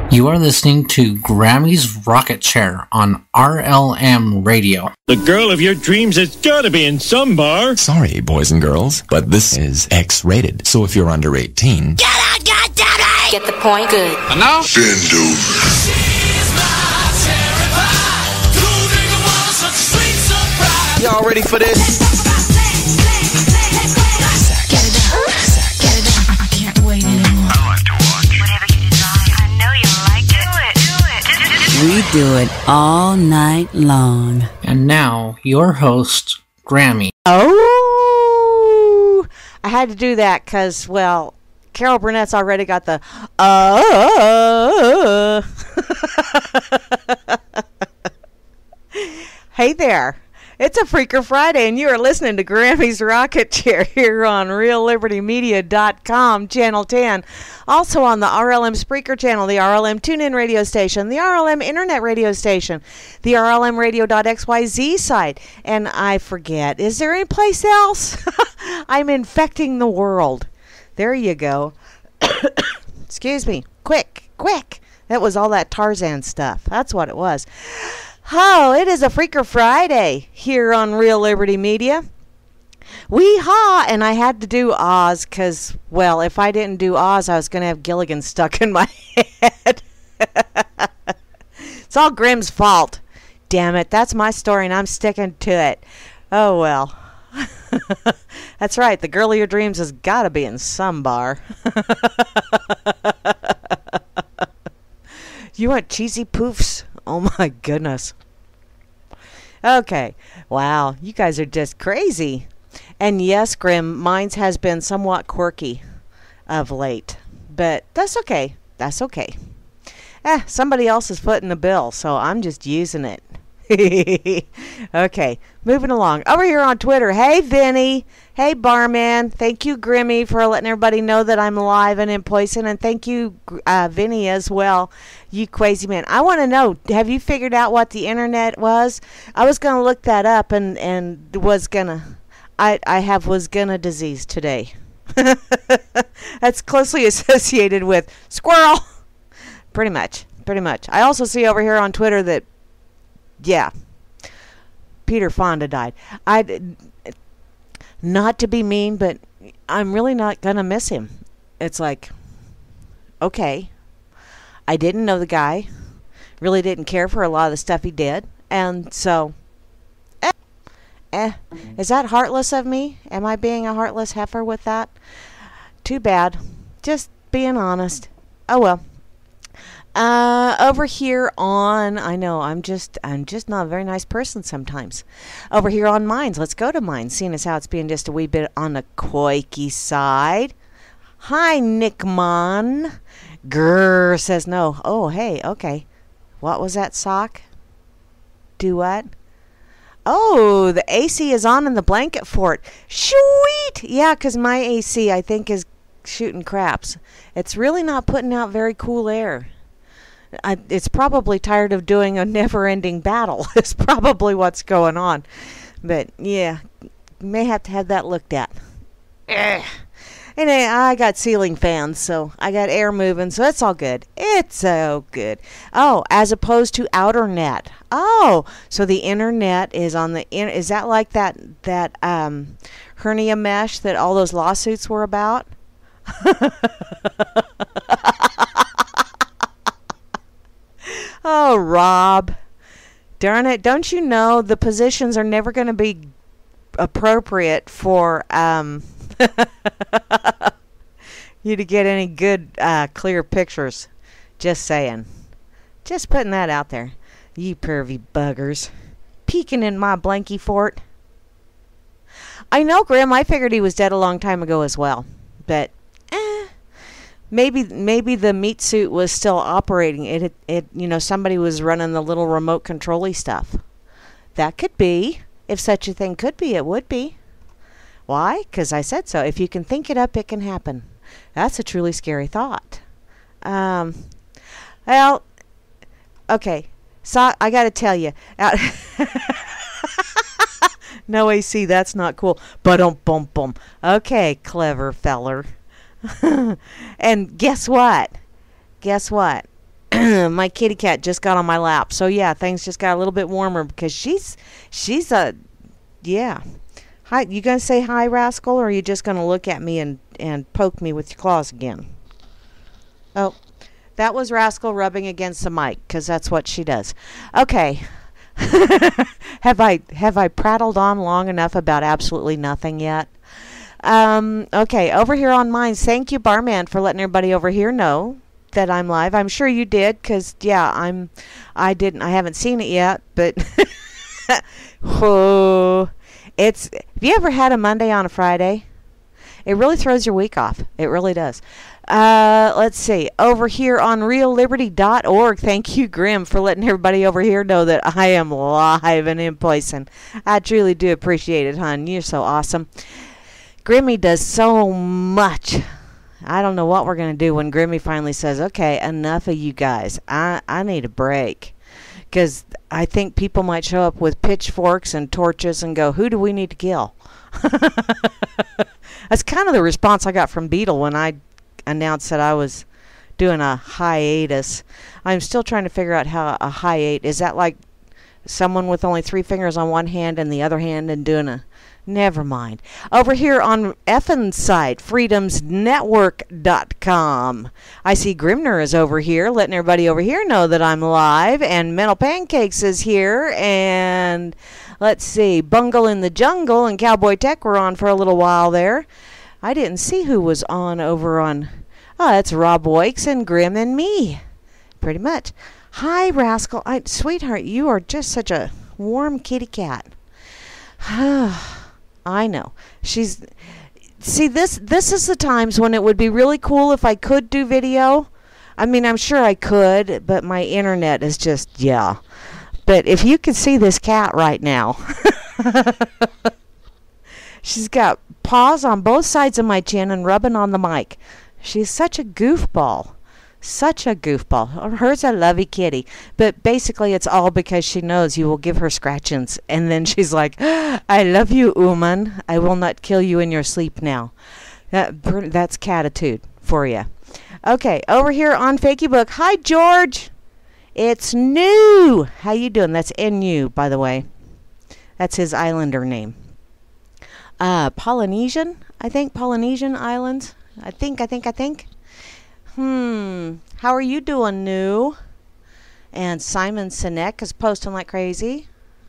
You are listening to Grammy's Rocket Chair on RLM Radio. The girl of your dreams has got to be in some bar. Sorry, boys and girls, but this is X-rated. So if you're under 18... Get out, goddammit! Get the point? Good. And now? Bend over. Y'all ready for this? We do it all night long. And now, your host, Grammy. Oh! I had to do that because, well, Carol Burnett's already got the Hey there. It's a Freaker Friday, and you are listening to Grammy's Rocket Chair here on RealLibertyMedia.com, Channel 10. Also on the RLM Spreaker channel, the RLM TuneIn radio station, the RLM Internet radio station, the RLM Radio.xyz site. And I forget, is there any place else? I'm infecting the world. There you go. Excuse me. Quick. That was all that Tarzan stuff. That's what it was. Oh, it is a Freaker Friday here on Real Liberty Media. Wee-haw! And I had to do Oz because, well, if I didn't do Oz, I was going to have Gilligan stuck in my head. It's all Grimm's fault. Damn it, that's my story and I'm sticking to it. Oh, well. That's right, the girl of your dreams has got to be in some bar. You want cheesy poofs? Oh my goodness. Okay. Wow, you guys are just crazy. And yes, Grim, mine has been somewhat quirky of late. But that's okay. That's okay. Somebody else is footing the bill, so I'm just using it. Okay, moving along. Over here on Twitter, hey Vinny, hey Barman, thank you Grimmy for letting everybody know that I'm live and in Poison, and thank you Vinny as well, you crazy man. I want to know, have you figured out what the internet was? I was going to look that up and was gonna, I have was gonna disease today. That's closely associated with squirrel. Pretty much. I also see over here on Twitter that yeah, Peter Fonda died. Not to be mean, but I'm really not going to miss him. It's like, okay, I didn't know the guy, really didn't care for a lot of the stuff he did, and so, is that heartless of me? Am I being a heartless heifer with that? Too bad. Just being honest. Oh well. Over here on, I know, I'm just not a very nice person sometimes. Over here on Minds, let's go to Minds, seeing as how it's being just a wee bit on the quakey side. Hi, Nick Mon. Grrr says no. Oh, hey, okay. What was that sock? Do what? Oh, the AC is on in the blanket fort. Sweet! Yeah, 'cause my AC, I think, is shooting craps. It's really not putting out very cool air. It's probably tired of doing a never-ending battle. It's probably what's going on. But, yeah, may have to have that looked at. Anyway, I got ceiling fans, so I got air moving, so it's all good. It's so good. Oh, as opposed to outer net. Oh, so the internet is on the... Is that like that hernia mesh that all those lawsuits were about? Oh, Rob. Darn it. Don't you know the positions are never going to be appropriate for you to get any good, clear pictures. Just saying. Just putting that out there. You pervy buggers. Peeking in my blankie fort. I know, Grim. I figured he was dead a long time ago as well. But, Maybe the meat suit was still operating. It somebody was running the little remote control-y stuff. That could be. If such a thing could be, it would be. Why? 'Cause I said so. If you can think it up, it can happen. That's a truly scary thought. Well, okay. So I got to tell you. No AC, that's not cool. Ba-dum-bum-bum. Okay, clever feller. And guess what? my kitty cat just got on my lap. So yeah, things just got a little bit warmer because she's a yeah. Hi, you gonna say hi, Rascal, or are you just gonna look at me and poke me with your claws again? Oh, that was Rascal rubbing against the mic because that's what she does. Okay. Have I prattled on long enough about absolutely nothing yet? Okay, over here on mine, thank you, Barman, for letting everybody over here know that I'm live. I'm sure you did, because yeah, I haven't seen it yet, but oh, have you ever had a Monday on a Friday? It really throws your week off. It really does. Let's see. Over here on realliberty.org, thank you, Grim, for letting everybody over here know that I am live and in person. I truly do appreciate it, hon. You're so awesome. Grimmy does so much. I don't know what we're going to do when Grimmy finally says, okay, enough of you guys. I need a break. Because I think people might show up with pitchforks and torches and go, who do we need to kill? That's kind of the response I got from Beetle when I announced that I was doing a hiatus. I'm still trying to figure out how a hiate, is that like someone with only 3 fingers on one hand and the other hand and doing a... Never mind. Over here on Effen's site, freedomsnetwork.com. I see Grimner is over here, letting everybody over here know that I'm live. And Mental Pancakes is here. And let's see, Bungle in the Jungle and Cowboy Tech were on for a little while there. I didn't see who was on over on... Oh, that's Rob Wakes and Grim and me. Pretty much. Hi, Rascal. Sweetheart, you are just such a warm kitty cat. I know. See, this is the times when it would be really cool if I could do video. I mean, I'm sure I could, but my internet is just, yeah. But if you could see this cat right now. She's got paws on both sides of my chin and rubbing on the mic. She's such a goofball. Such a goofball. Her's a lovey kitty. But basically it's all because she knows you will give her scratchings. And then she's like, I love you, Uman. I will not kill you in your sleep now. That's catitude for you. Okay, over here on Fakey Book. Hi, George. It's New. How you doing? That's N-U, by the way. That's his islander name. Polynesian, I think. Polynesian Islands. I think. How are you doing, New? And Simon Sinek is posting like crazy.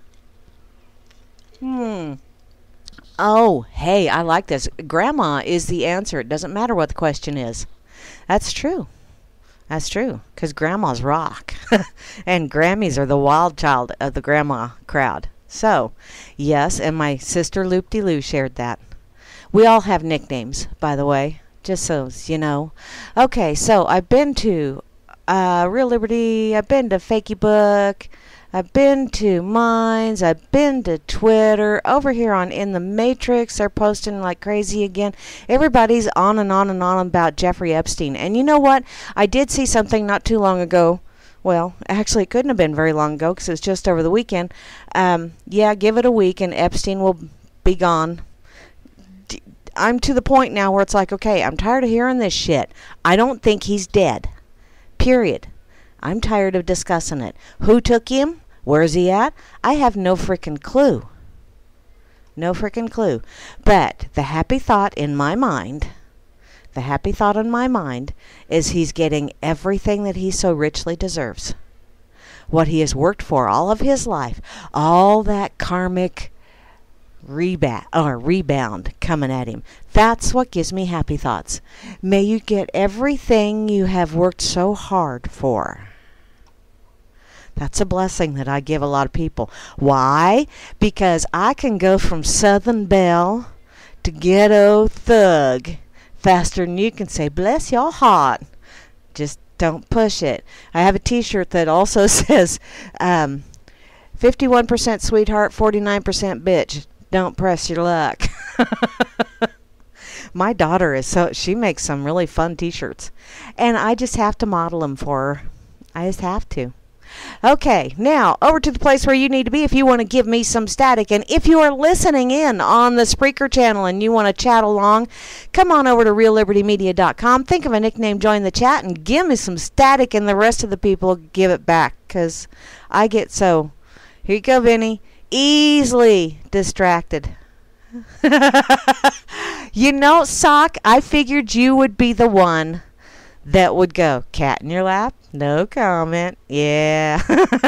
Oh, hey, I like this. Grandma is the answer. It doesn't matter what the question is. That's true. That's true. Because grandmas rock. And Grammys are the wild child of the grandma crowd. So, yes, and my sister Loop-de-Loo shared that. We all have nicknames, by the way. Just so you know. Okay, so I've been to Real Liberty, I've been to Fakey Book, I've been to Minds, I've been to Twitter. Over here on In the Matrix, they're posting like crazy again. Everybody's on and on and on about Jeffrey Epstein. And you know what? I did see something not too long ago. Well, actually, it couldn't have been very long ago because it's just over the weekend. Yeah, give it a week and Epstein will be gone. I'm to the point now where it's like, okay, I'm tired of hearing this shit. I don't think he's dead. Period. I'm tired of discussing it. Who took him? Where's he at? I have no freaking clue. No freaking clue. But the happy thought in my mind is he's getting everything that he so richly deserves. What he has worked for all of his life. All that karmic rebound coming at him. That's what gives me happy thoughts. May you get everything you have worked so hard for. That's a blessing that I give a lot of people. Why? Because I can go from Southern Belle to ghetto thug faster than you can say, bless your heart. Just don't push it. I have a t-shirt that also says 51% sweetheart, 49% bitch. Don't press your luck. My daughter she makes some really fun t-shirts. And I just have to model them for her. I just have to. Okay, now over to the place where you need to be if you want to give me some static. And if you are listening in on the Spreaker channel and you want to chat along, come on over to reallibertymedia.com. Think of a nickname, join the chat, and give me some static, and the rest of the people give it back. Because I get so, here you go, Vinny, easily distracted. You know, Sock, I figured you would be the one that would go, cat in your lap? No comment. Yeah.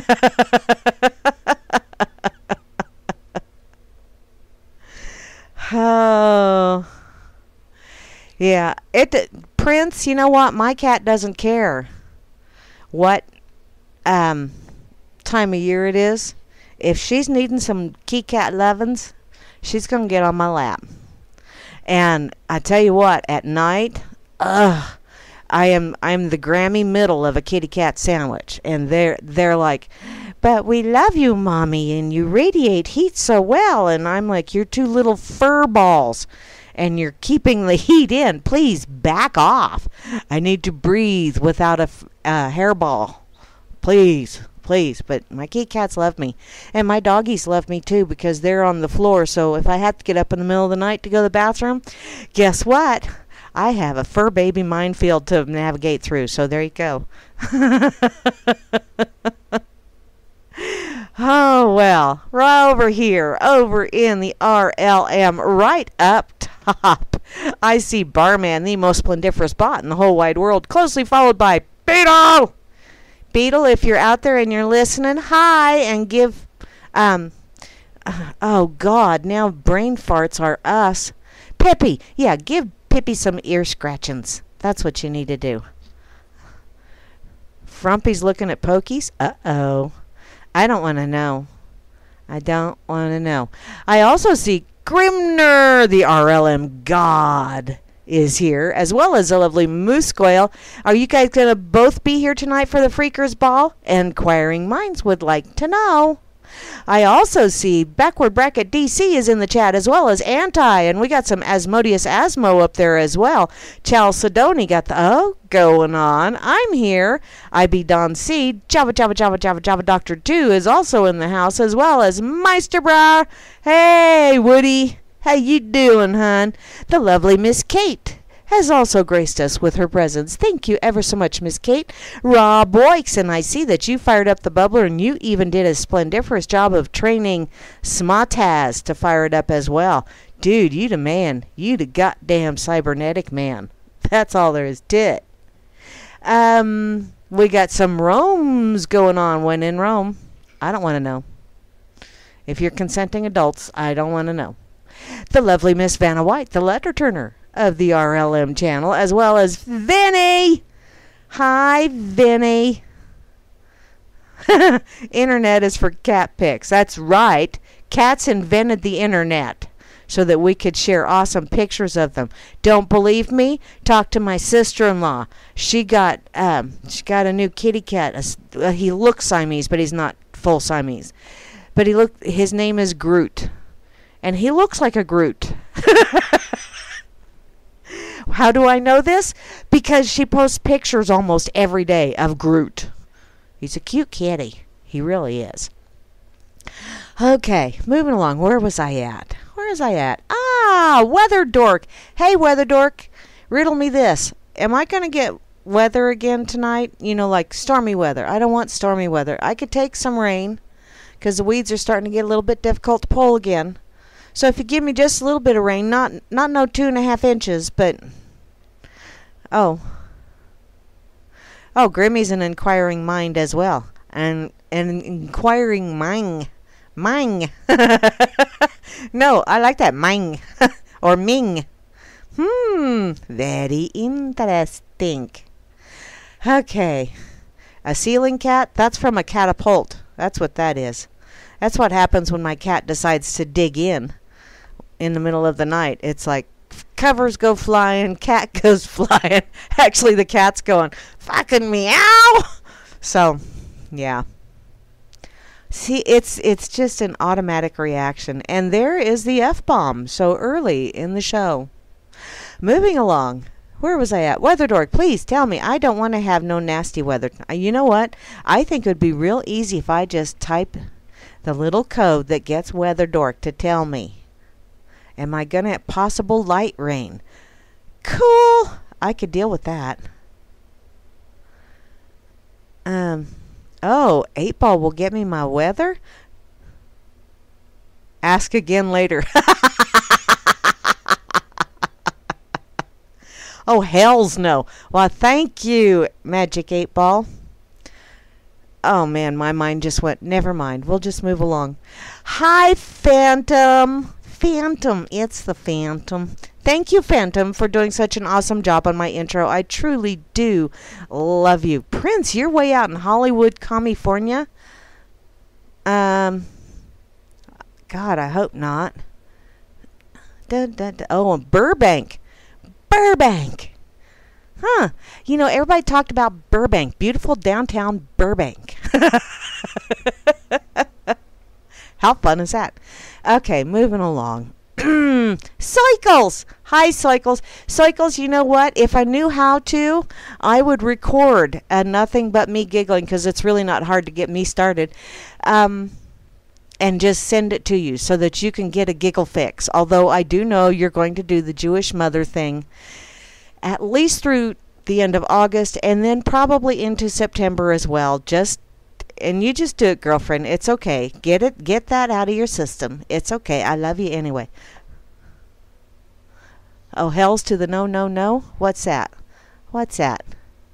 Oh. Yeah. Prince, you know what? My cat doesn't care what time of year it is. If she's needing some kitty cat lovin's, she's going to get on my lap. And I tell you what, at night, I'm the Grammy middle of a kitty cat sandwich, and they're like, but we love you, Mommy, and you radiate heat so well. And I'm like, you're two little fur balls, and you're keeping the heat in. Please back off. I need to breathe without a hairball. Please. But my kitty cats love me, and my doggies love me too, because they're on the floor. So if I have to get up in the middle of the night to go to the bathroom, guess what? I have a fur baby minefield to navigate through. So there you go. Oh, well, right over here, over in the RLM, right up top, I see Barman, the most splendiferous bot in the whole wide world, closely followed by Beetle. Beetle, if you're out there and you're listening, hi, and give, oh, God, now brain farts are us. Pippi, yeah, give Pippi some ear scratchings. That's what you need to do. Frumpy's looking at Pokies. Uh-oh. I don't want to know. I don't want to know. I also see Grimner, the RLM God, is here, as well as a lovely Moose Squale. Are you guys going to both be here tonight for the Freakers Ball? Inquiring minds would like to know. I also see Backward Bracket DC is in the chat, as well as Anti, and we got some Asmodeus Asmo up there as well. Chalcedony got the going on. I'm here. IB Don C, Java Doctor 2 is also in the house, as well as Meisterbrow. Hey, Woody. How you doing, hon? The lovely Miss Kate has also graced us with her presence. Thank you ever so much, Miss Kate. Rob Boykes, and I see that you fired up the bubbler, and you even did a splendiferous job of training Smotaz to fire it up as well. Dude, you the man. You the goddamn cybernetic man. That's all there is to it. We got some Romes going on when in Rome. I don't want to know. If you're consenting adults, I don't want to know. The lovely Miss Vanna White, the letter turner of the RLM channel, as well as Vinny. Hi, Vinny. Internet is for cat pics. That's right. Cats invented the internet so that we could share awesome pictures of them. Don't believe me? Talk to my sister-in-law. She got a new kitty cat. He looks Siamese, but he's not full Siamese. But his name is Groot. And he looks like a Groot. How do I know this? Because she posts pictures almost every day of Groot. He's a cute kitty. He really is. Okay, moving along. Where was I at? Weather Dork. Hey, Weather Dork. Riddle me this. Am I going to get weather again tonight? You know, like stormy weather. I don't want stormy weather. I could take some rain, because the weeds are starting to get a little bit difficult to pull again. So if you give me just a little bit of rain, not no 2.5 inches, but Grimmy's an inquiring mind as well, and an inquiring mind. No, I like that Ming or Ming. Very interesting. Okay, a ceiling cat. That's from a catapult. That's what that is. That's what happens when my cat decides to dig in the middle of the night. It's like covers go flying, cat goes flying. Actually, the cat's going, fucking meow. So, yeah. See, it's just an automatic reaction. And there is the F-bomb so early in the show. Moving along. Where was I at? Weather Dork, please tell me. I don't want to have no nasty weather. You know what? I think it would be real easy if I just type the little code that gets Weather Dork to tell me. Am I going to have possible light rain? Cool. I could deal with that. Oh, 8-Ball will get me my weather? Ask again later. Oh, hells no. Well, thank you, Magic 8-Ball. Oh, man, my mind just went, never mind. We'll just move along. Hi, Phantom. Phantom, it's the Phantom. Thank you, Phantom, for doing such an awesome job on my intro. I truly do love you. Prince, you're way out in Hollywood, California. God, I hope not. Oh, Burbank. Burbank. Huh. You know, everybody talked about Burbank. Beautiful downtown Burbank. How fun is that? Okay, moving along. Cycles! Hi, Cycles. Cycles, you know what? If I knew how to, I would record nothing but me giggling, because it's really not hard to get me started. And just send it to you so that you can get a giggle fix. Although I do know you're going to do the Jewish mother thing at least through the end of August, and then probably into September as well. And you just do it, girlfriend. It's okay. Get that out of your system. It's okay. I love you anyway. Oh, hells to the no, no, no. What's that? What's that?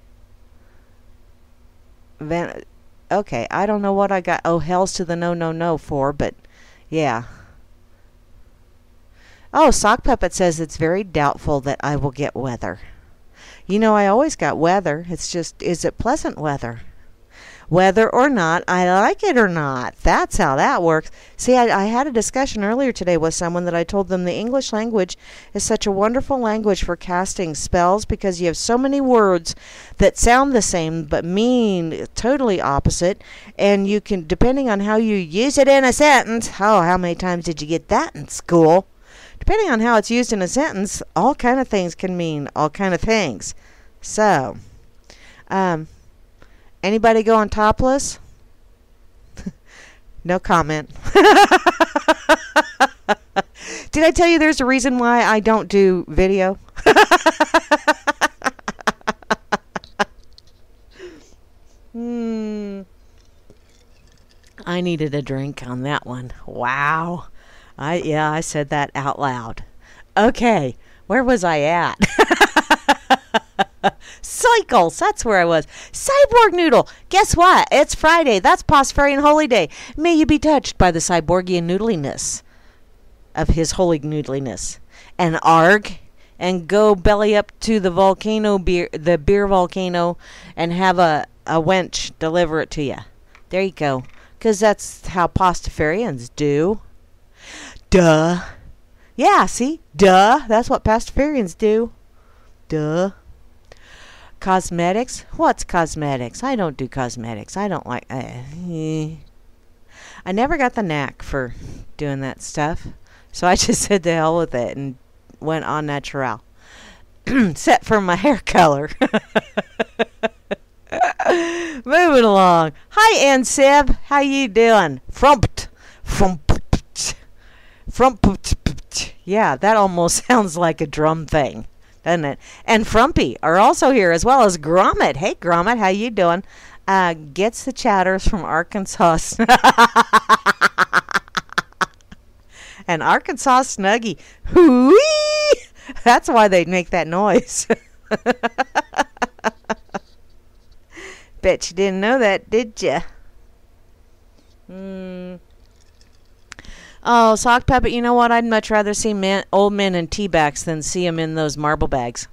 Okay, I don't know what I got. Oh, hells to the no, no, no for, but yeah. Oh, Sock Puppet says it's very doubtful that I will get weather. You know, I always got weather. It's just, is it pleasant weather? Whether or not I like it or not. That's how that works. See, I had a discussion earlier today with someone that I told them the English language is such a wonderful language for casting spells, because you have so many words that sound the same but mean totally opposite. And you can, depending on how you use it in a sentence, oh, how many times did you get that in school? Depending on how it's used in a sentence, all kind of things can mean all kind of things. So, anybody going topless? No comment. Did I tell you there's a reason why I don't do video? I needed a drink on that one. Wow. I said that out loud. Okay, where was I at? Cycles, that's where I was. Cyborg Noodle, guess what? It's Friday. That's Postfarian Holy Day. May you be touched by the cyborgian noodliness of his holy noodliness. And arg, and go belly up to the volcano beer, the beer volcano, and have a wench deliver it to you. There you go. Because that's how Pastafarians do. Duh. Yeah, see? Duh. That's what Pastafarians do. Duh. Cosmetics? What's cosmetics? I don't do cosmetics. I don't like... I never got the knack for doing that stuff. So I just said to hell with it and went on natural. Except for my hair color. Moving along. Hi, Ann Sib. How you doing? Frumpt. Yeah, that almost sounds like a drum thing, doesn't it? And Frumpy are also here, as well as Gromit. Hey, Gromit, how you doing? Gets the chatters from Arkansas. And Arkansas Snuggie. Hoo-wee! That's why they make that noise. Bet you didn't know that, did you? Oh, Sock Puppet, you know what? I'd much rather see old men in tea bags than see them in those marble bags.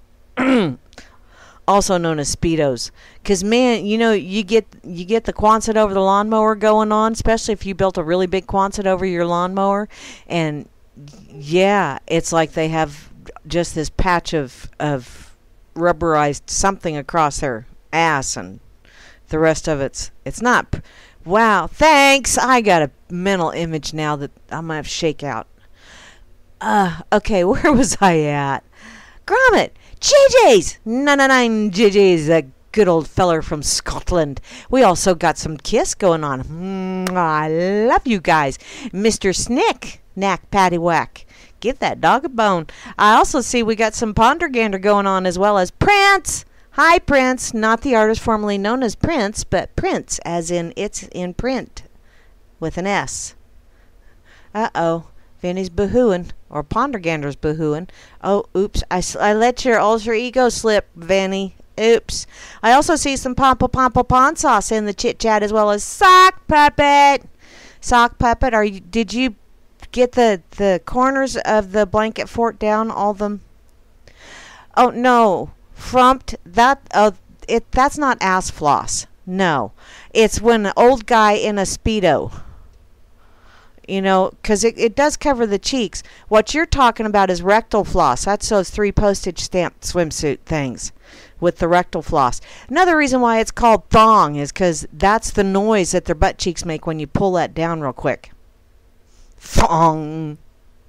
Also known as Speedos. Because, man, you know, you get the Quonset over the lawnmower going on, especially if you built a really big Quonset over your lawnmower. And, yeah, it's like they have just this patch of rubberized something across their ass, and the rest of it's not... Wow, thanks. I got a mental image now that I'm going to have to shake out. Okay, where was I at? Gromit, JJ's 99 JJ's a good old feller from Scotland. We also got some kiss going on. I love you guys. Mr. Snick, knack patty whack. Give that dog a bone. I also see we got some Pondergander going on as well as Prince. Hi, Prince. Not the artist formerly known as Prince, but Prince, as in it's in print with an S. Uh-oh. Vinny's boohooing, or Pondergander's boohooing. Oh, oops. I let your alter ego slip, Vinny. Oops. I also see some Pompo sauce in the chit-chat as well as Sock Puppet. Sock Puppet, did you get the corners of the blanket fort down, all them? Oh, no. Frumped, that's not ass floss. No. It's when an old guy in a Speedo. You know, because it does cover the cheeks. What you're talking about is rectal floss. That's those 3 postage stamp swimsuit things with the rectal floss. Another reason why it's called thong is because that's the noise that their butt cheeks make when you pull that down real quick. Thong.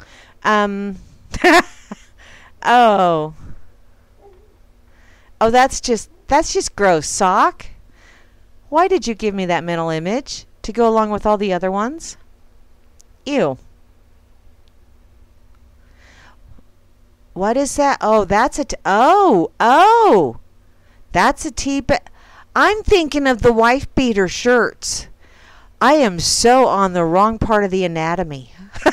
Oh, that's just gross. Sock? Why did you give me that mental image to go along with all the other ones? Ew. What is that? Oh, that's a that's a but I'm thinking of the wife beater shirts. I am so on the wrong part of the anatomy.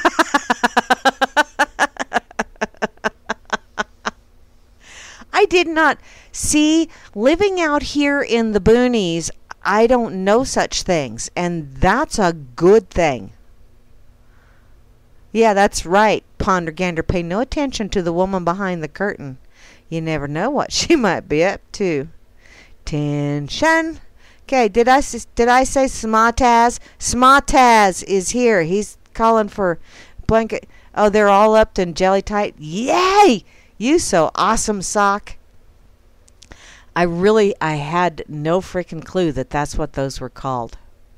I did not see, living out here in the boonies, I don't know such things, and that's a good thing. Yeah, that's right, Pondergander. Pay no attention to the woman behind the curtain. You never know what she might be up to. Tension. Okay, did I say Smartaz? Smartaz is here. He's calling for blanket. Oh, they're all up and jelly tight. Yay! You so awesome, Sock. I had no freaking clue that that's what those were called.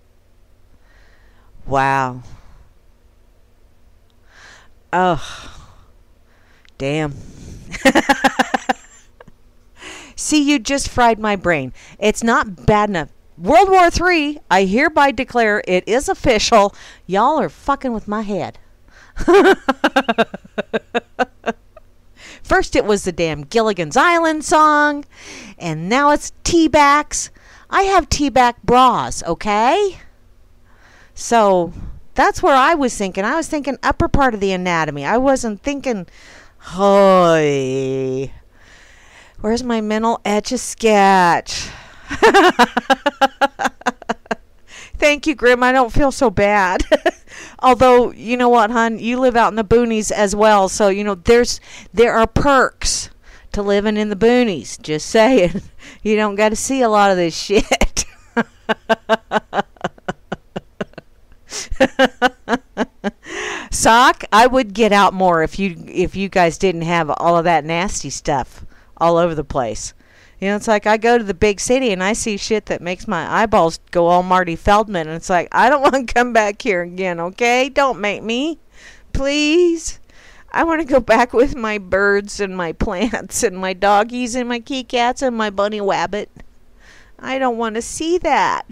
Wow. Oh, damn. See, you just fried my brain. It's not bad enough. World War III, I hereby declare it is official. Y'all are fucking with my head. First it was the damn Gilligan's Island song, and now it's T-backs. I have T-back bras, okay? So that's where I was thinking. I was thinking upper part of the anatomy. I wasn't thinking, hoy. Where's my mental etch-a-sketch? Thank you, Grim. I don't feel so bad. Although, you know what, hon? You live out in the boonies as well. So, you know, there are perks to living in the boonies. Just saying. You don't got to see a lot of this shit. Sock, I would get out more if you guys didn't have all of that nasty stuff all over the place. You know, it's like I go to the big city and I see shit that makes my eyeballs go all Marty Feldman, and it's like, I don't want to come back here again, okay? Don't make me. Please. I want to go back with my birds and my plants and my doggies and my kitty cats and my bunny wabbit. I don't want to see that.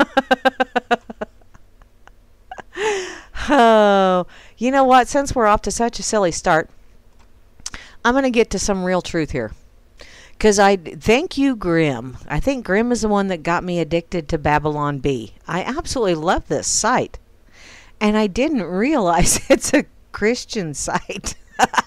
Oh, you know what? Since we're off to such a silly start, I'm going to get to some real truth here. Because thank you, Grim. I think Grim is the one that got me addicted to Babylon Bee. I absolutely love this site. And I didn't realize it's a Christian site.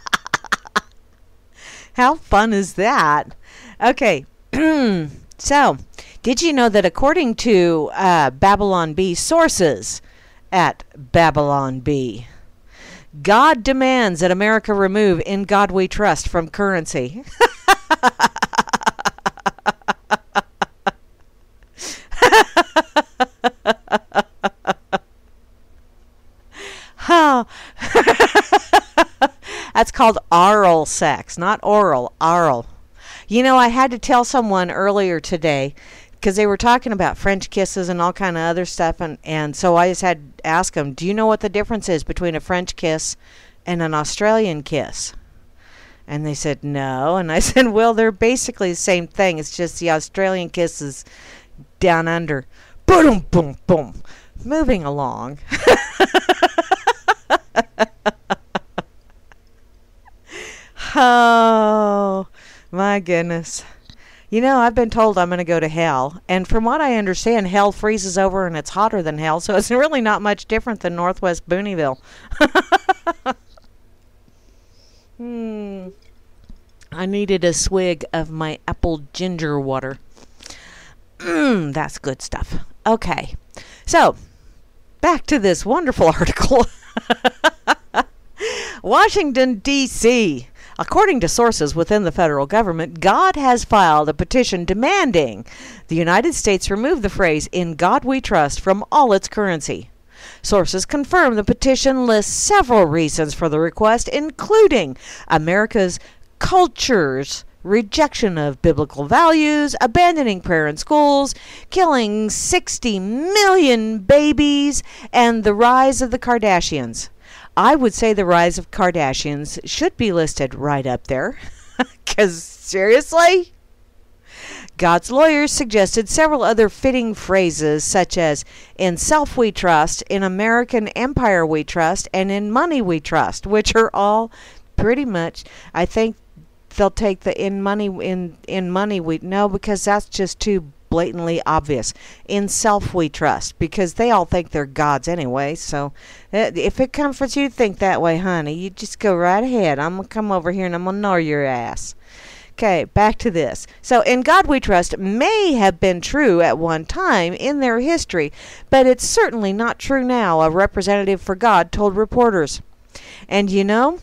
How fun is that? Okay. So, did you know that according to Babylon Bee sources at Babylon Bee, God demands that America remove "In God We Trust" from currency. Oh. That's called oral sex, not oral. Oral. You know, I had to tell someone earlier today because they were talking about French kisses and all kind of other stuff, and so I just had to ask them, do you know what the difference is between a French kiss and an Australian kiss? And they said, no. And I said, well, they're basically the same thing. It's just the Australian kiss is down under. Boom, boom, boom. Moving along. Oh, my goodness. You know, I've been told I'm going to go to hell. And from what I understand, hell freezes over and it's hotter than hell. So it's really not much different than Northwest Booneyville. I needed a swig of my apple ginger water. That's good stuff. Okay. So, back to this wonderful article. Washington, D.C. According to sources within the federal government, God has filed a petition demanding the United States remove the phrase, "In God We Trust," from all its currency. Sources confirm the petition lists several reasons for the request, including America's culture's rejection of biblical values, abandoning prayer in schools, killing 60 million babies, and the rise of the Kardashians. I would say the rise of Kardashians should be listed right up there. Because, seriously? God's lawyers suggested several other fitting phrases, such as, "In self we trust," "In American empire we trust," and "In money we trust," which are all pretty much, I think they'll take the in money we, no, because that's just too blatantly obvious. "In self we trust," because they all think they're gods anyway. So if it comforts you to think that way, honey, you just go right ahead. I'm going to come over here and I'm going to gnaw your ass. Okay, back to this. So, "In God We Trust" may have been true at one time in their history, but it's certainly not true now, a representative for God told reporters. And you know,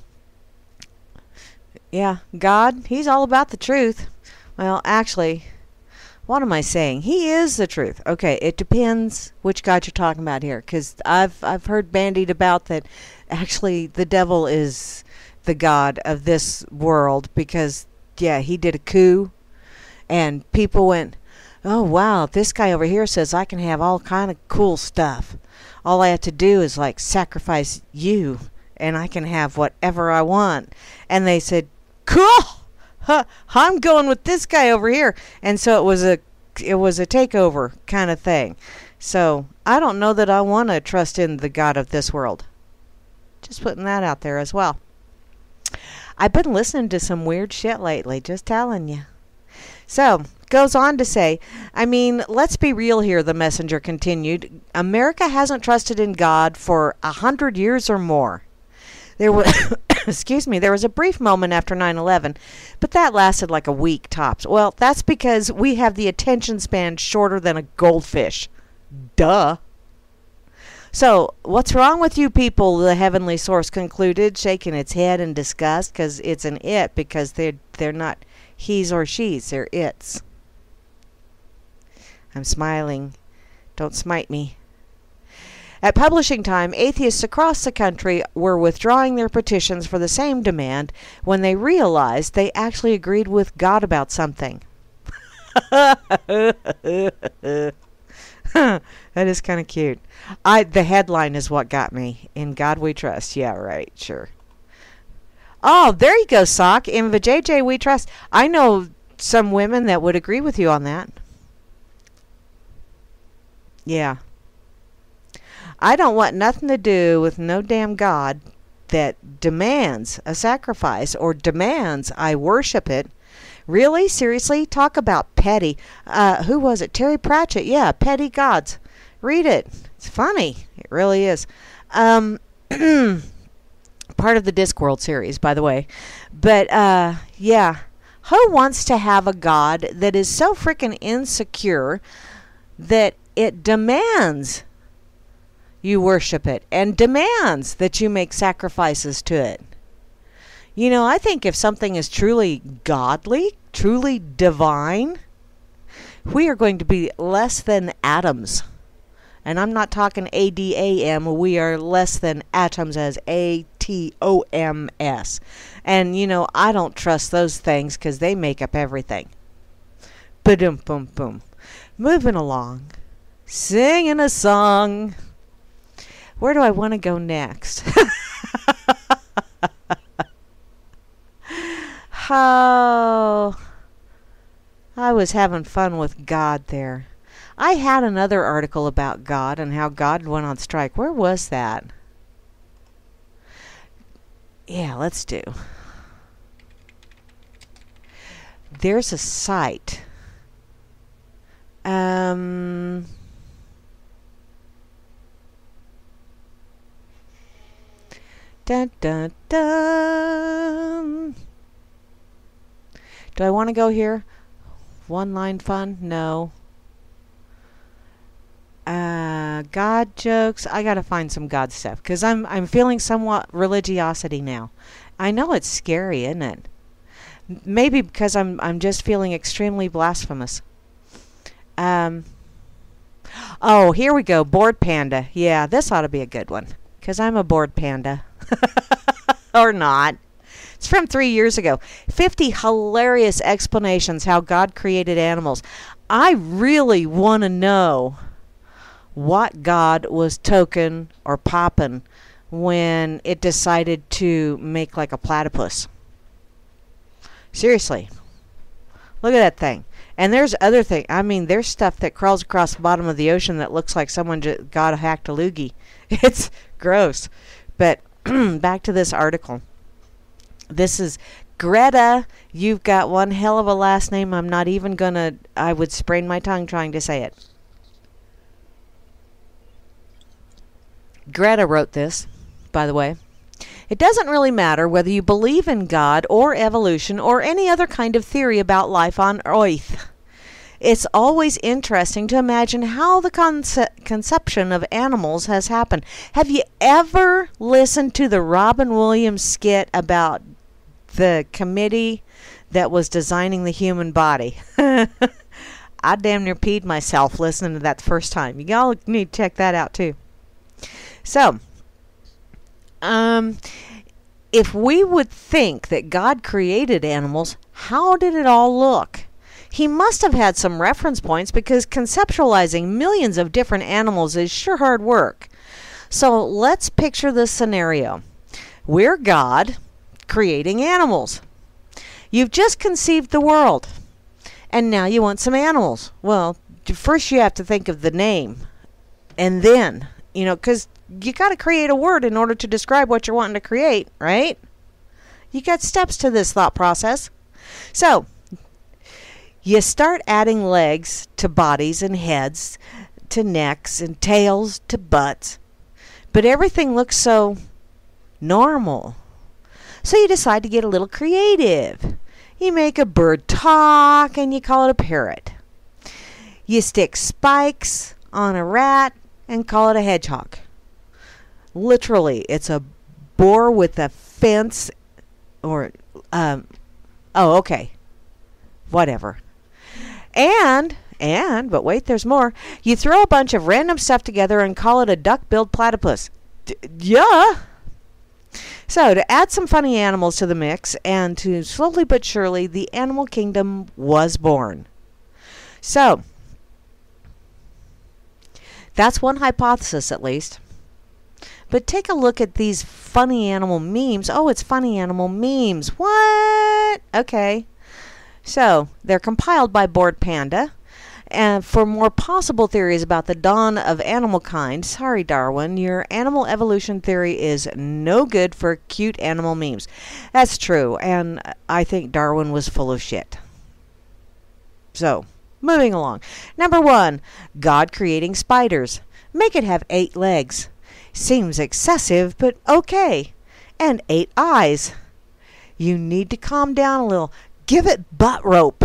yeah, God, he's all about the truth. Well, actually, what am I saying? He is the truth. Okay, it depends which God you're talking about here, because I've heard bandied about that actually the devil is the God of this world because, yeah, he did a coup, and people went, "Oh, wow, this guy over here says I can have all kind of cool stuff. All I have to do is, like, sacrifice you, and I can have whatever I want." And they said, "Cool! Huh, I'm going with this guy over here." And so it was a takeover kind of thing. So I don't know that I want to trust in the God of this world. Just putting that out there as well. I've been listening to some weird shit lately, just telling you. So, goes on to say, I mean, let's be real here, the messenger continued. America hasn't trusted in God for 100 years or more. There was, there was a brief moment after 9/11, but that lasted like a week tops. Well, that's because we have the attention span shorter than a goldfish. Duh. So, what's wrong with you people, the heavenly source concluded, shaking its head in disgust, because it's an it, because they're not he's or she's, they're its. I'm smiling. Don't smite me. At publishing time, atheists across the country were withdrawing their petitions for the same demand when they realized they actually agreed with God about something. That is kind of cute. The headline is what got me. "In God We Trust." Yeah, right, sure. Oh, there you go, Sock. "In the JJ We Trust." I know some women that would agree with you on that. Yeah. I don't want nothing to do with no damn God that demands a sacrifice or demands I worship it. Really? Seriously? Talk about petty. Who was it? Terry Pratchett. Yeah, petty gods. Read it. It's funny. It really is. Part of the Discworld series, by the way. But, yeah. Who wants to have a God that is so freaking insecure that it demands you worship it and demands that you make sacrifices to it? You know, I think if something is truly godly, truly divine, we are going to be less than atoms. And I'm not talking ADAM. We are less than atoms as ATOMS. And, you know, I don't trust those things because they make up everything. Ba-dum, boom, boom. Moving along. Singing a song. Where do I want to go next? Oh, I was having fun with God there. I had another article about God and how God went on strike. Where was that? Yeah, let's do. There's a site. Dun, dun, dun. Do I want to go here? One line fun? No. God jokes. I gotta find some God stuff because I'm feeling somewhat religiosity now. I know it's scary, isn't it? Maybe because I'm just feeling extremely blasphemous. Oh, here we go. Bored panda. Yeah, this ought to be a good one because I'm a bored panda. Or not. It's from 3 years ago. 50 hilarious explanations how God created animals. I really want to know what God was token or poppin' when it decided to make like a platypus. Seriously. Look at that thing. And there's other thing. I mean, there's stuff that crawls across the bottom of the ocean that looks like someone got a hacked a loogie. It's gross. But back to this article. This is Greta. You've got one hell of a last name. I'm not even gonna. I would sprain my tongue trying to say it. Greta wrote this, by the way. It doesn't really matter whether you believe in God or evolution or any other kind of theory about life on Earth. It's always interesting to imagine how the conception of animals has happened. Have you ever listened to the Robin Williams skit about the committee that was designing the human body? I damn near peed myself listening to that the first time. Y'all need to check that out too. So, if we would think that God created animals, how did it all look? He must have had some reference points because conceptualizing millions of different animals is sure hard work. So let's picture this scenario. We're God creating animals. You've just conceived the world, and now you want some animals. Well, first you have to think of the name, and then, because you got to create a word in order to describe what you're wanting to create, right? You got steps to this thought process. So, you start adding legs to bodies and heads to necks and tails to butts. But everything looks so normal. So you decide to get a little creative. You make a bird talk and you call it a parrot. You stick spikes on a rat and call it a hedgehog. Literally, it's a boar with a fence or, okay. Whatever. But wait, there's more. You throw a bunch of random stuff together and call it a duck-billed platypus. Yeah. So, to add some funny animals to the mix, and to slowly but surely, the animal kingdom was born. So, that's one hypothesis, at least. But take a look at these funny animal memes. Oh, it's funny animal memes. What? Okay. So, they're compiled by Bored Panda. And for more possible theories about the dawn of animal kind, sorry, Darwin, your animal evolution theory is no good for cute animal memes. That's true, and I think Darwin was full of shit. So, moving along. Number 1, God creating spiders. Make it have 8 legs. Seems excessive, but okay. And 8 eyes. You need to calm down a little. Give it butt rope.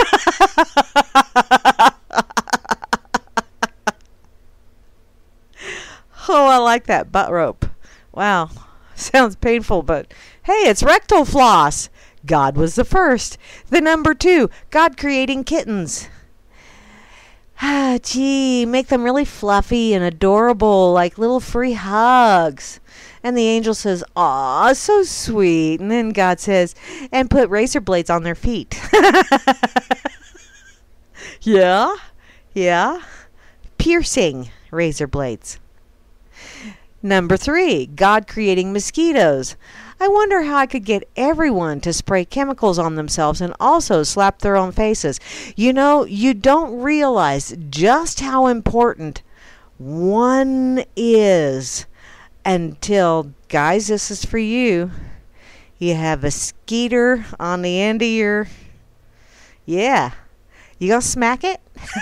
Oh, I like that, butt rope. Wow, sounds painful, but hey, it's rectal floss. God was the first. The number 2, God creating kittens. Ah, gee, make them really fluffy and adorable, like little free hugs. And the angel says, aw, so sweet. And then God says, and put razor blades on their feet. Yeah. Piercing razor blades. Number 3, God creating mosquitoes. I wonder how I could get everyone to spray chemicals on themselves and also slap their own faces. You know, you don't realize just how important one is until, guys, this is for you. You have a skeeter on the end of your... Yeah. You gonna smack it?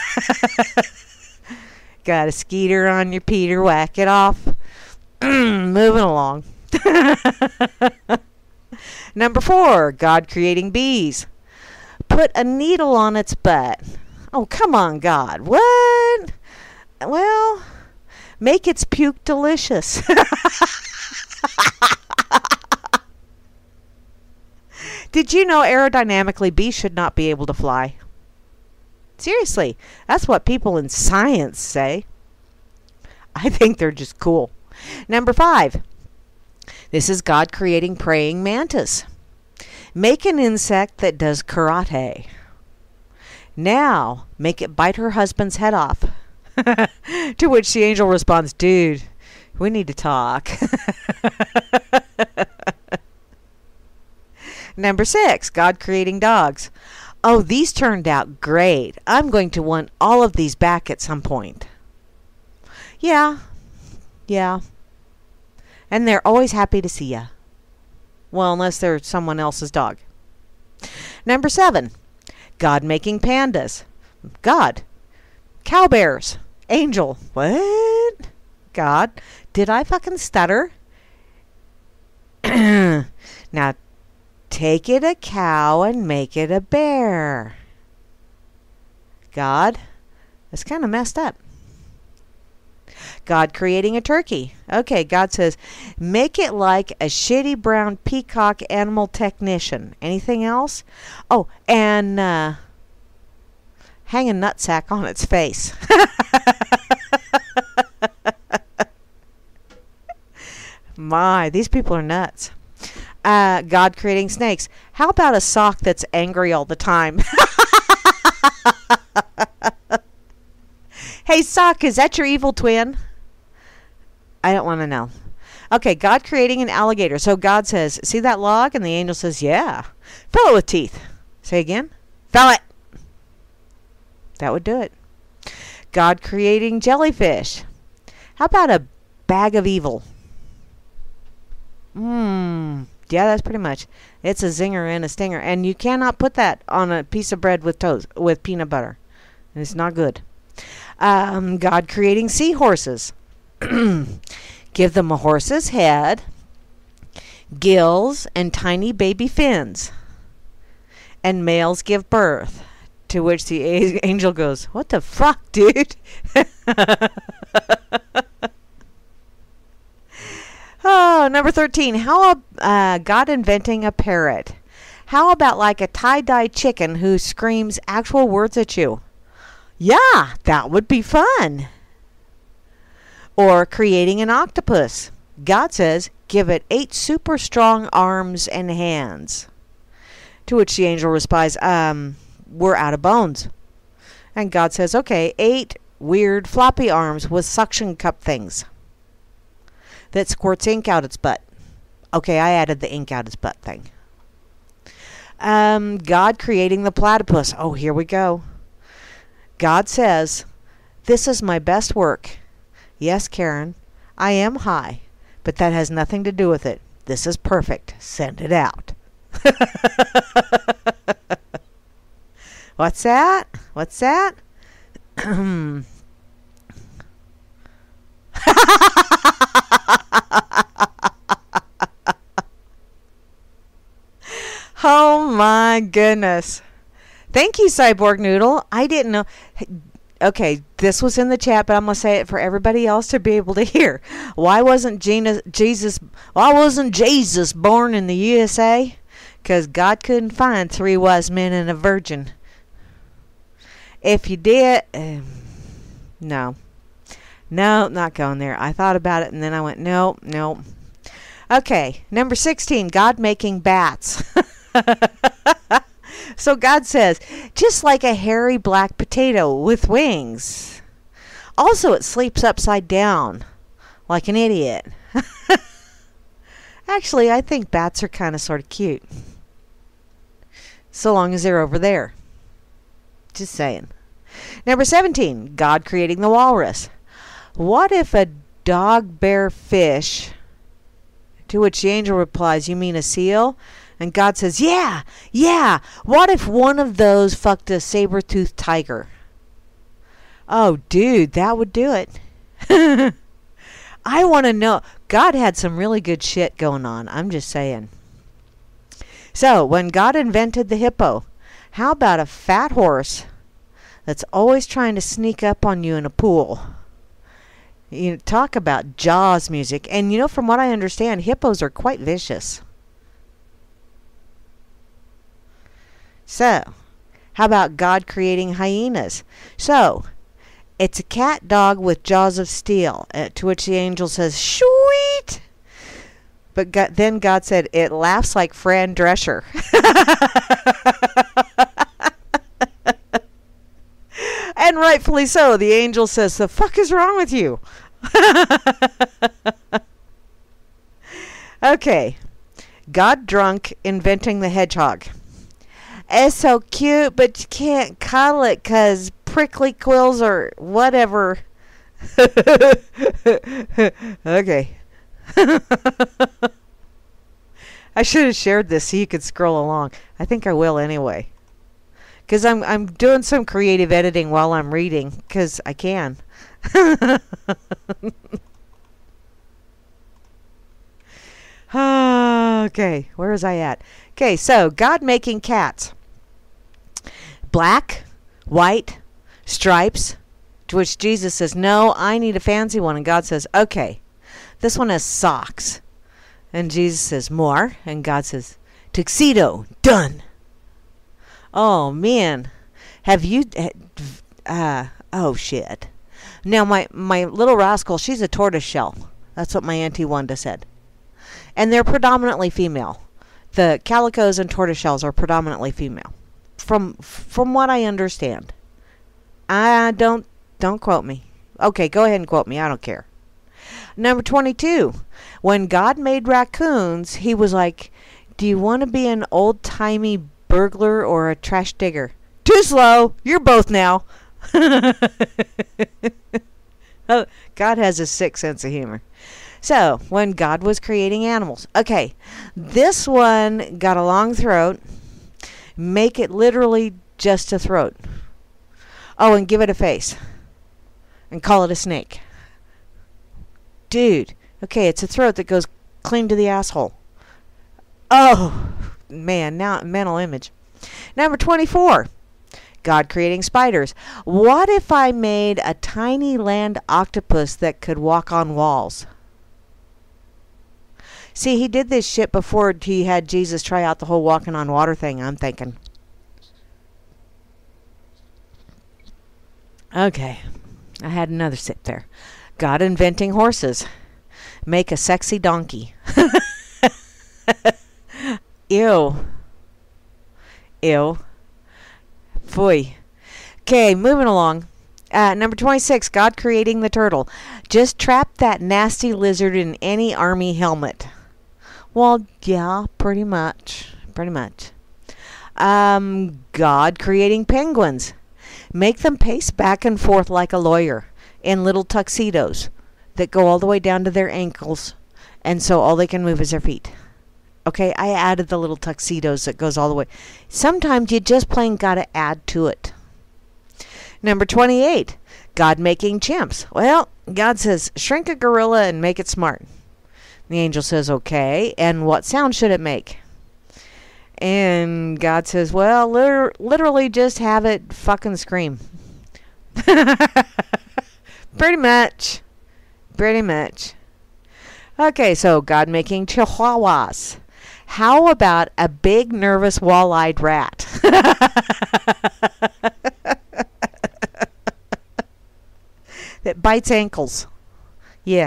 Got a skeeter on your Peter. Whack it off. Moving along. Number 4, God creating bees. Put a needle on its butt. Oh, come on, God. What? Well, make its puke delicious. Did you know aerodynamically bees should not be able to fly? Seriously, that's what people in science say. I think they're just cool. Number 5. This is God creating praying mantis. Make an insect that does karate. Now, make it bite her husband's head off. To which the angel responds, dude, we need to talk. Number 6, God creating dogs. Oh, these turned out great. I'm going to want all of these back at some point. Yeah. And they're always happy to see ya. Well, unless they're someone else's dog. Number 7, God making pandas. God. Cow bears. Angel. What? God. Did I fucking stutter? Now, take it a cow and make it a bear. God. That's kind of messed up. God creating a turkey. Okay, God says, make it like a shitty brown peacock animal technician. Anything else? Oh, and hang a nutsack on its face. My, these people are nuts. God creating snakes. How about a sock that's angry all the time? Hey, sock, is that your evil twin? I don't want to know. Okay, God creating an alligator. So God says, see that log? And the angel says, yeah. Fill it with teeth. Say again. Fill it. That would do it. God creating jellyfish. How about a bag of evil? Yeah, that's pretty much. It's a zinger and a stinger. And you cannot put that on a piece of bread with toast, with peanut butter. It's not good. God creating seahorses. Give them a horse's head, gills, and tiny baby fins. And males give birth. To which the angel goes, what the fuck, dude? Oh, number 13. How God inventing a parrot? How about like a tie-dye chicken who screams actual words at you? Yeah, that would be fun. Or creating an octopus. God says, give it 8 super strong arms and hands. To which the angel replies, we're out of bones. And God says, okay, 8 weird floppy arms with suction cup things that squirts ink out its butt. Okay, I added the ink out its butt thing. God creating the platypus. Oh, here we go. God says, this is my best work. Yes, Karen, I am high, but that has nothing to do with it. This is perfect. Send it out. What's that? What's that? Oh my goodness. Thank you, Cyborg Noodle. I didn't know. Okay, this was in the chat, but I'm going to say it for everybody else to be able to hear. Why wasn't Jesus born in the USA? Because God couldn't find 3 wise men and a virgin. If you did, no. No, not going there. I thought about it, and then I went, no. Okay, number 16, God making bats. So God says, just like a hairy black potato with wings. Also, it sleeps upside down, like an idiot. Actually, I think bats are kind of sort of cute. So long as they're over there. Just saying. Number 17, God creating the walrus. What if a dog, bear, fish, to which the angel replies, you mean a seal? And God says, yeah. What if one of those fucked a saber-toothed tiger? Oh, dude, that would do it. I want to know. God had some really good shit going on. I'm just saying. So, when God invented the hippo, how about a fat horse that's always trying to sneak up on you in a pool? You talk about Jaws music. And, from what I understand, hippos are quite vicious. So, how about God creating hyenas? So, it's a cat dog with jaws of steel, to which the angel says, sweet! But then God said, it laughs like Fran Drescher. And rightfully so. The angel says, the fuck is wrong with you? Okay. God drunk inventing the hedgehog. It's so cute, but you can't cuddle it because prickly quills or whatever. Okay. I should have shared this so you could scroll along. I think I will anyway. Because I'm doing some creative editing while I'm reading. Because I can. Okay. Where was I at? Okay, so God making cats. Black, white, stripes. To which Jesus says, no, I need a fancy one. And God says, okay, this one has socks. And Jesus says, more. And God says, tuxedo, done. Oh, man. Have you... oh, shit. Now, my little rascal, she's a tortoiseshell. That's what my Auntie Wanda said. And they're predominantly female. The calicos and tortoiseshells are predominantly female. From what I understand. Don't quote me. Okay, go ahead and quote me. I don't care. Number 22. When God made raccoons, he was like, do you want to be an old-timey burglar or a trash digger? Too slow. You're both now. Oh, God has a sick sense of humor. So, when God was creating animals. Okay, this one got a long throat. Make it literally just a throat. Oh, and give it a face. And call it a snake. Dude. Okay, it's a throat that goes clean to the asshole. Oh, man, now mental image. Number 24. God creating spiders. What if I made a tiny land octopus that could walk on walls? See, he did this shit before he had Jesus try out the whole walking on water thing, I'm thinking. Okay. I had another sip there. God inventing horses. Make a sexy donkey. Ew. Ew. Phooey. Okay, moving along. Number 26, God creating the turtle. Just trap that nasty lizard in any army helmet. Well, yeah, pretty much. Pretty much. God creating penguins. Make them pace back and forth like a lawyer in little tuxedos that go all the way down to their ankles, and so all they can move is their feet. Okay, I added the little tuxedos that goes all the way. Sometimes you just plain gotta add to it. Number 28, God making chimps. Well, God says, shrink a gorilla and make it smart. The angel says, okay, and what sound should it make? And God says, well, literally just have it fucking scream. Pretty much. Pretty much. Okay, so God making chihuahuas. How about a big, nervous, wall-eyed rat? That bites ankles. Yeah.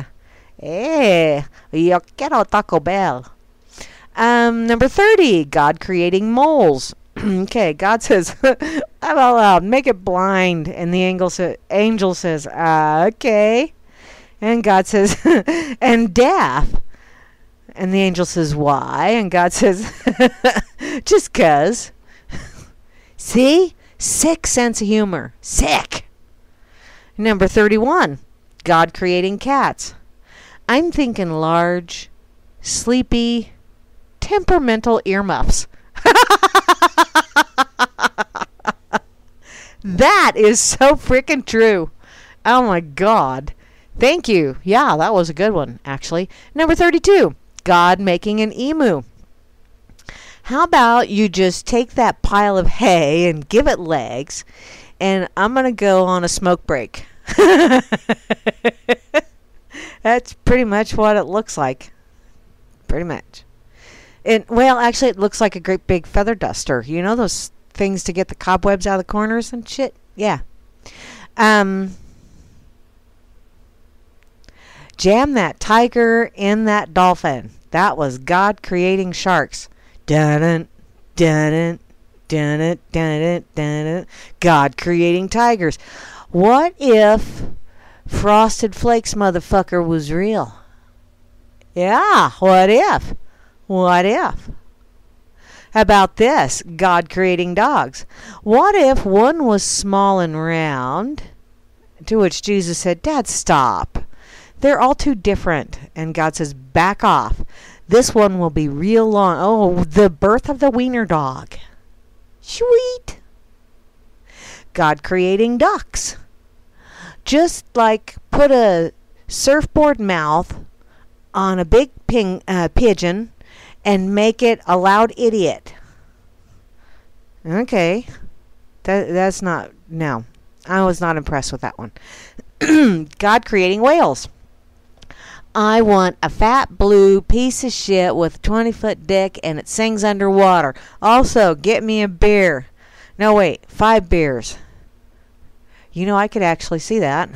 Yo quiero Taco Bell. Number 30, God creating moles. Okay, God says, I'm all out, make it blind. And the angel says, okay. And God says, and deaf. And the angel says, why? And God says, just 'cause. See? Sick sense of humor. Sick. Number 31, God creating cats. I'm thinking large, sleepy, temperamental earmuffs. That is so freaking true. Oh my God. Thank you. Yeah, that was a good one, actually. Number 32, God making an emu. How about you just take that pile of hay and give it legs, and I'm going to go on a smoke break. That's pretty much what it looks like. Pretty much. And, well, actually, it looks like a great big feather duster. You know those things to get the cobwebs out of the corners and shit? Yeah. Jam that tiger in that dolphin. That was God creating sharks. Dun dun dun dun dun dun. God creating tigers. What if Frosted Flakes motherfucker was real? Yeah, what if? What if? How about this? God creating dogs. What if one was small and round? To which Jesus said, Dad, stop. They're all too different. And God says, back off. This one will be real long. Oh, the birth of the wiener dog. Sweet. God creating ducks. Just like put a surfboard mouth on a big pigeon and make it a loud idiot. Okay. That's not... No. I was not impressed with that one. God creating whales. I want a fat blue piece of shit with a 20-foot dick and it sings underwater. Also, get me a beer. No, wait. 5 beers. You know, I could actually see that.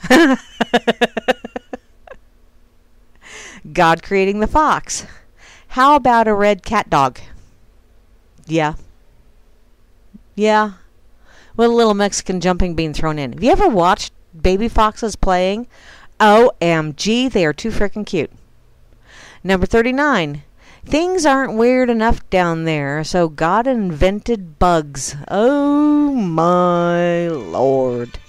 God creating the fox. How about a red cat dog? Yeah. Yeah. With a little Mexican jumping bean thrown in. Have you ever watched baby foxes playing? OMG, they are too freaking cute. Number 39. Things aren't weird enough down there, so God invented bugs. Oh my Lord.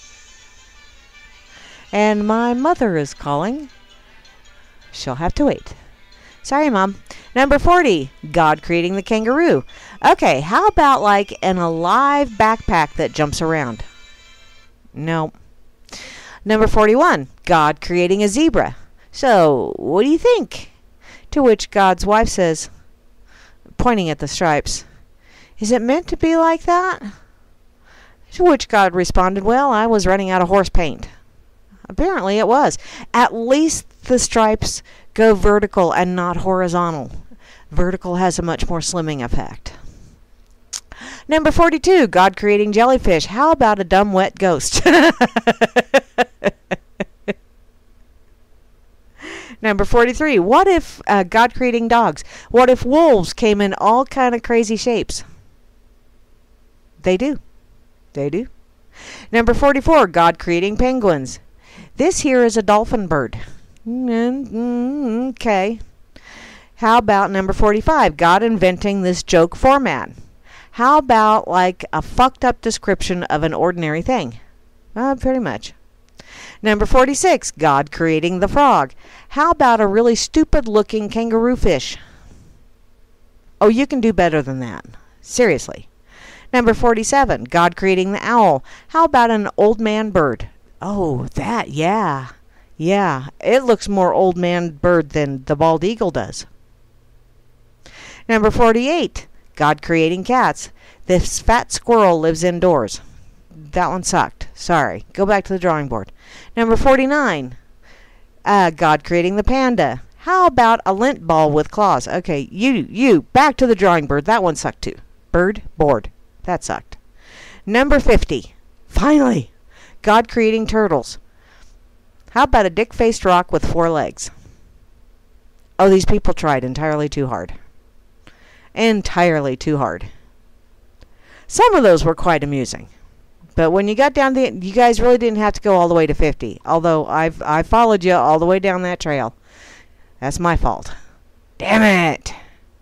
And my mother is calling. She'll have to wait. Sorry, Mom. Number 40. God creating the kangaroo. Okay, how about like an alive backpack that jumps around? No. Number 41. God creating a zebra. So, what do you think? To which God's wife says, pointing at the stripes, is it meant to be like that? To which God responded, well, I was running out of horse paint. Apparently it was. At least the stripes go vertical and not horizontal. Vertical has a much more slimming effect. Number 42, God creating jellyfish. How about a dumb wet ghost? Number 43, what if God creating dogs? What if wolves came in all kind of crazy shapes? They do. They do. Number 44, God creating penguins. This here is a dolphin bird. Okay. How about number 45, God inventing this joke format? How about like a fucked up description of an ordinary thing? Pretty much. Number 46, God creating the frog. How about a really stupid looking kangaroo fish? Oh, you can do better than that. Seriously. Number 47, God creating the owl. How about an old man bird? Oh, that, yeah. Yeah, it looks more old man bird than the bald eagle does. Number 48, God creating cats. This fat squirrel lives indoors. That one sucked. Sorry. Go back to the drawing board. Number 49, God creating the panda. How about a lint ball with claws? Okay, you, back to the drawing board. That one sucked too. Board. That sucked. Number 50, finally, God creating turtles. How about a dick-faced rock with 4 legs? Oh, these people tried entirely too hard. Entirely too hard. Some of those were quite amusing. But when you got down to you guys really didn't have to go all the way to 50. Although I followed you all the way down that trail. That's my fault. Damn it.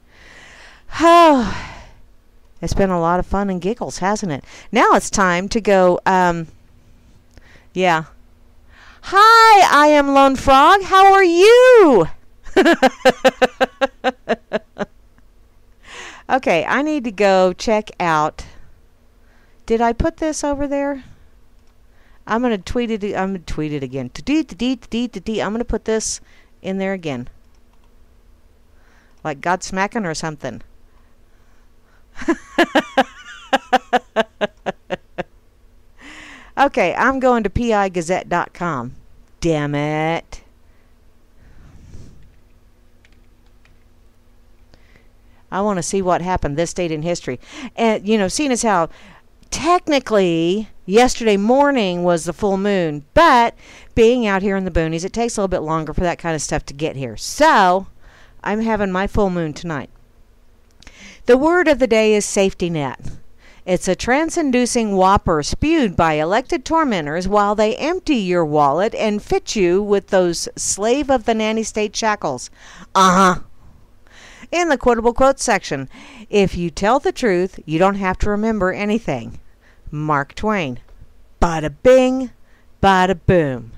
Oh, it's been a lot of fun and giggles, hasn't it? Now it's time to go, yeah. Hi, I am Lone Frog. How are you? Okay, I need to go check out. Did I put this over there? I'm going to tweet it. I'm going to tweet it again. I'm going to put this in there again. Like God smacking or something. Okay, I'm going to pigazette.com. Damn it. I want to see what happened this date in history. And, seeing as how technically yesterday morning was the full moon, but being out here in the boonies, it takes a little bit longer for that kind of stuff to get here. So, I'm having my full moon tonight. The word of the day is safety net. It's a trance-inducing whopper spewed by elected tormentors while they empty your wallet and fit you with those slave of the nanny state shackles. Uh-huh. In the quotable quotes section, if you tell the truth, you don't have to remember anything. Mark Twain. Bada bing, bada boom.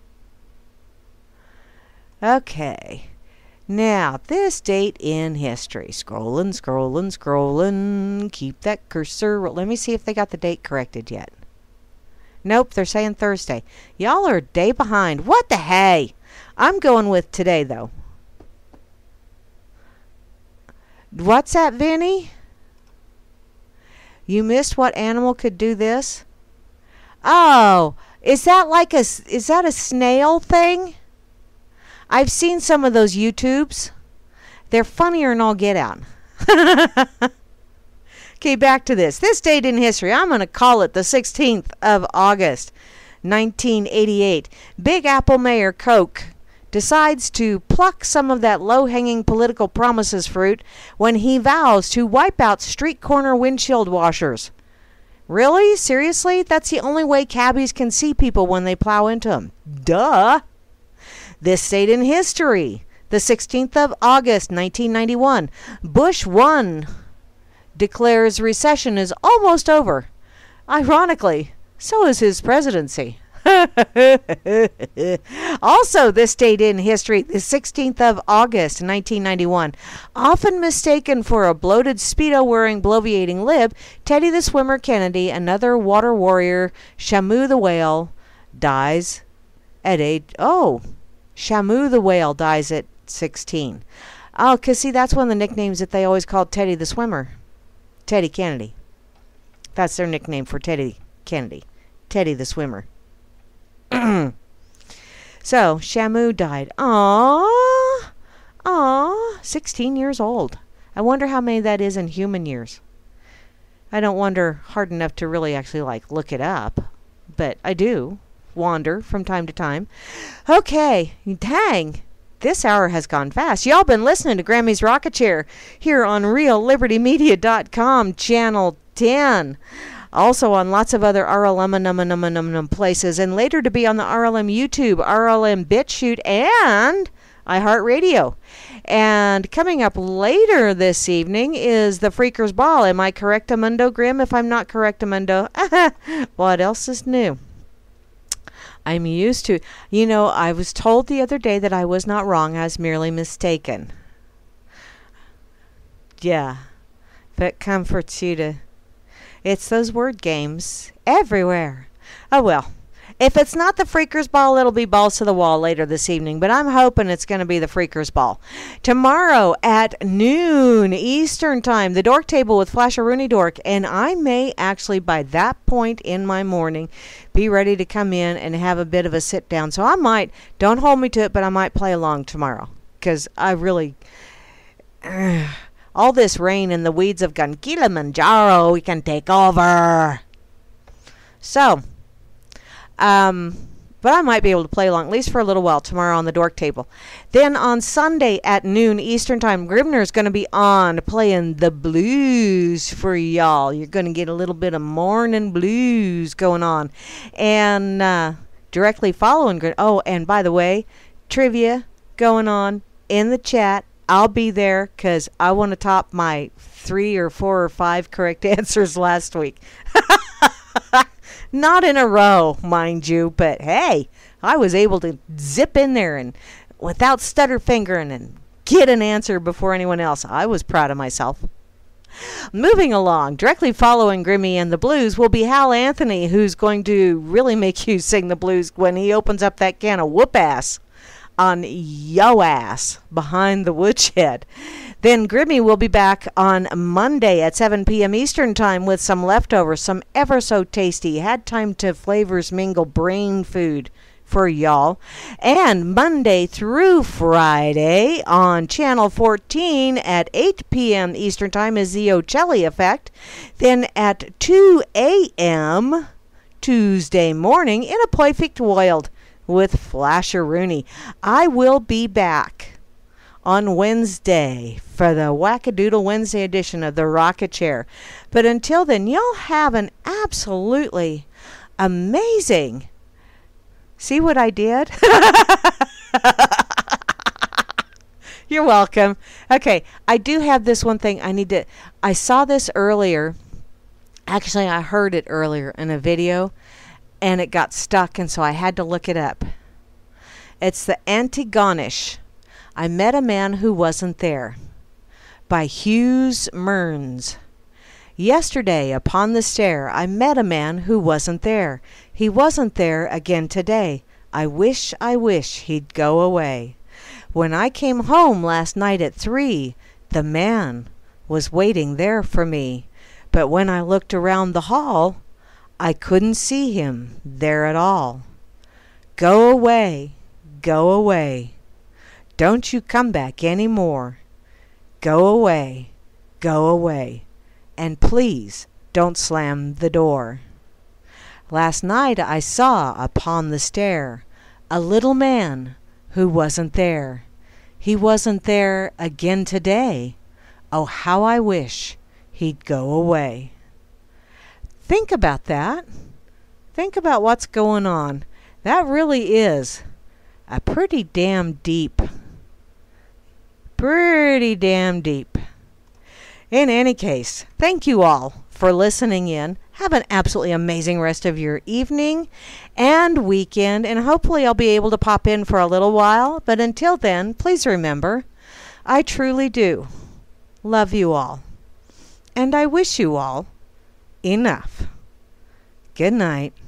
Okay. Now, this date in history. Scrolling. Keep that cursor. Let me see if they got the date corrected yet. Nope, they're saying Thursday. Y'all are a day behind. What the hey? I'm going with today, though. What's that, Vinny? You missed what animal could do this? Oh, is that a snail thing? I've seen some of those YouTubes. They're funnier than all get out. Okay, back to this. This date in history, I'm going to call it the 16th of August, 1988. Big Apple Mayor Koch decides to pluck some of that low-hanging political promises fruit when he vows to wipe out street corner windshield washers. Really? Seriously? That's the only way cabbies can see people when they plow into them. Duh! This date in history, the 16th of August, 1991. Bush 1 declares recession is almost over. Ironically, so is his presidency. Also, this date in history, the 16th of August, 1991. Often mistaken for a bloated Speedo-wearing, bloviating lib, Teddy the Swimmer Kennedy, another water warrior, Shamu the Whale, dies at age... Oh, Shamu the Whale dies at 16. Oh, because see, that's one of the nicknames that they always called Teddy the Swimmer. Teddy Kennedy. That's their nickname for Teddy Kennedy. Teddy the Swimmer. So, Shamu died. Aww. 16 years old. I wonder how many that is in human years. I don't wonder hard enough to really actually, look it up. But I do wander from time to time. Okay, dang. This hour has gone fast. Y'all been listening to Grammy's Rocket Chair here on RealLibertyMedia.com, Channel 10. Also on lots of other RLM places, and later to be on the RLM YouTube, RLM BitChute, and iHeartRadio. And coming up later this evening is the Freakers Ball. Am I correct, Amundo Grimm? If I'm not correct, Amundo, what else is new? I'm used to... I was told the other day that I was not wrong. I was merely mistaken. Yeah. If it comforts you to... It's those word games everywhere. Oh, well. If it's not the Freakers Ball, it'll be Balls to the Wall later this evening. But I'm hoping it's going to be the Freakers Ball. Tomorrow at noon Eastern Time, the Dork Table with Flasher Rooney Dork. And I may actually, by that point in my morning, be ready to come in and have a bit of a sit down. So I might, don't hold me to it, but I might play along tomorrow. Because I really... all this rain and the weeds of Kilimanjaro, we can take over. So... but I might be able to play along, at least for a little while, tomorrow on the Dork Table. Then on Sunday at noon Eastern Time, Gribner's going to be on playing the blues for y'all. You're going to get a little bit of morning blues going on. And directly following... Oh, and by the way, trivia going on in the chat I'll be there because I want to top my 3 or 4 or 5 correct answers last week. Not in a row, mind you, but hey, I was able to zip in there and without stutter fingering and get an answer before anyone else. I was proud of myself. Moving along, directly following Grimmy and the Blues will be Hal Anthony, who's going to really make you sing the blues when he opens up that can of whoop ass on yo ass behind the woodshed. Then Grimmy will be back on Monday at 7 p.m. Eastern Time with some leftovers, some ever so tasty, had time to flavors mingle brain food for y'all. And Monday through Friday on Channel 14 at 8 p.m. Eastern Time is the Ocelli Effect. Then at 2 a.m. Tuesday morning in a Perfect World with Flasher Rooney. I will be back on Wednesday for the Wackadoodle Wednesday edition of the Rocket Chair. But until then, y'all have an absolutely amazing... See what I did? You're welcome. Okay, I do have this one thing I saw this earlier. Actually, I heard it earlier in a video, and it got stuck, and so I had to look it up. It's the Antigonish. I Met a Man Who Wasn't There by Hughes Mearns. Yesterday, upon the stair, I met a man who wasn't there. He wasn't there again today. I wish he'd go away. When I came home last night at 3, the man was waiting there for me. But when I looked around the hall, I couldn't see him there at all. Go away, go away. Don't you come back any more. Go away, go away. And please don't slam the door. Last night I saw upon the stair a little man who wasn't there. He wasn't there again today. Oh, how I wish he'd go away. Think about that. Think about what's going on. That really is a pretty damn deep. In any case, thank you all for listening in. Have an absolutely amazing rest of your evening and weekend, and hopefully I'll be able to pop in for a little while. But until then, please remember, I truly do love you all, and I wish you all enough. Good night.